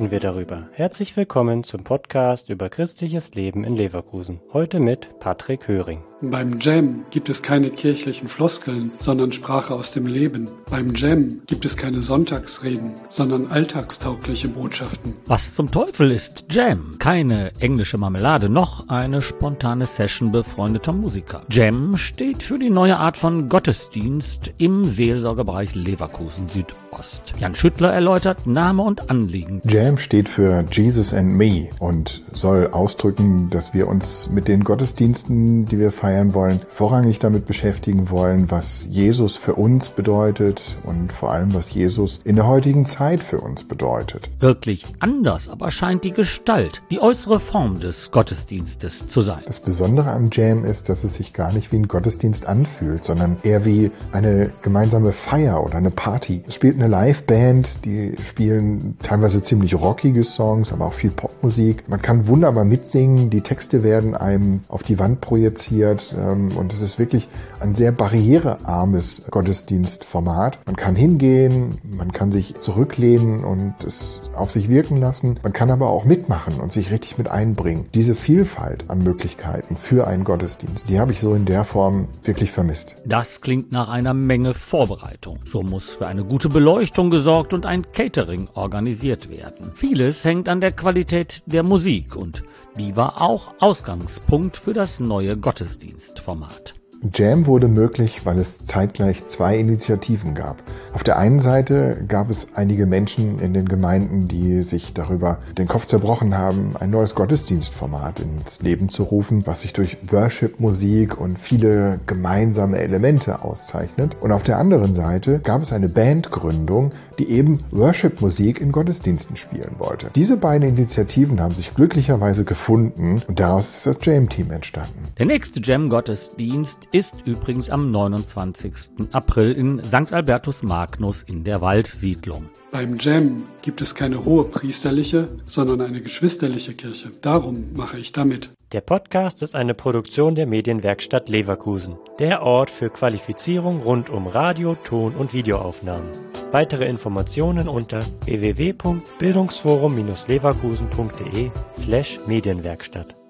reden wir darüber. Herzlich willkommen zum Podcast über christliches Leben in Leverkusen. Heute mit Patrick Höring. Beim Jam gibt es keine kirchlichen Floskeln, sondern Sprache aus dem Leben. Beim Jam gibt es keine Sonntagsreden, sondern alltagstaugliche Botschaften. Was zum Teufel ist Jam? Keine englische Marmelade, noch eine spontane Session befreundeter Musiker. Jam steht für die neue Art von Gottesdienst im Seelsorgebereich Leverkusen Südost. Jan Schüttler erläutert Name und Anliegen. Jam steht für Jesus and Me und soll ausdrücken, dass wir uns mit den Gottesdiensten, die wir feiern wollen, vorrangig damit beschäftigen wollen, was Jesus für uns bedeutet und vor allem, was Jesus in der heutigen Zeit für uns bedeutet. Wirklich anders aber scheint die Gestalt, die äußere Form des Gottesdienstes zu sein. Das Besondere am Jam ist, dass es sich gar nicht wie ein Gottesdienst anfühlt, sondern eher wie eine gemeinsame Feier oder eine Party. Es spielt eine Liveband, die spielen teilweise ziemlich rockige Songs, aber auch viel Popmusik. Man kann wunderbar mitsingen, die Texte werden einem auf die Wand projiziert und es ist wirklich ein sehr barrierearmes Gottesdienstformat. Man kann hingehen, man kann sich zurücklehnen und es auf sich wirken lassen. Man kann aber auch mitmachen und sich richtig mit einbringen. Diese Vielfalt an Möglichkeiten für einen Gottesdienst, die habe ich so in der Form wirklich vermisst. Das klingt nach einer Menge Vorbereitung. So muss für eine gute Beleuchtung gesorgt und ein Catering organisiert werden. Vieles hängt an der Qualität der Musik und die war auch Ausgangspunkt für das neue Gottesdienstformat. Jam wurde möglich, weil es zeitgleich zwei Initiativen gab. Auf der einen Seite gab es einige Menschen in den Gemeinden, die sich darüber den Kopf zerbrochen haben, ein neues Gottesdienstformat ins Leben zu rufen, was sich durch Worship-Musik und viele gemeinsame Elemente auszeichnet. Und auf der anderen Seite gab es eine Bandgründung, die eben Worship-Musik in Gottesdiensten spielen wollte. Diese beiden Initiativen haben sich glücklicherweise gefunden und daraus ist das Jam-Team entstanden. Der nächste Jam-Gottesdienst ist übrigens am 29. April in St. Albertus Magnus in der Waldsiedlung. Beim Jam gibt es keine hohe priesterliche, sondern eine geschwisterliche Kirche. Darum mache ich da mit. Der Podcast ist eine Produktion der Medienwerkstatt Leverkusen, der Ort für Qualifizierung rund um Radio-, Ton- und Videoaufnahmen. Weitere Informationen unter www.bildungsforum-leverkusen.de/Medienwerkstatt.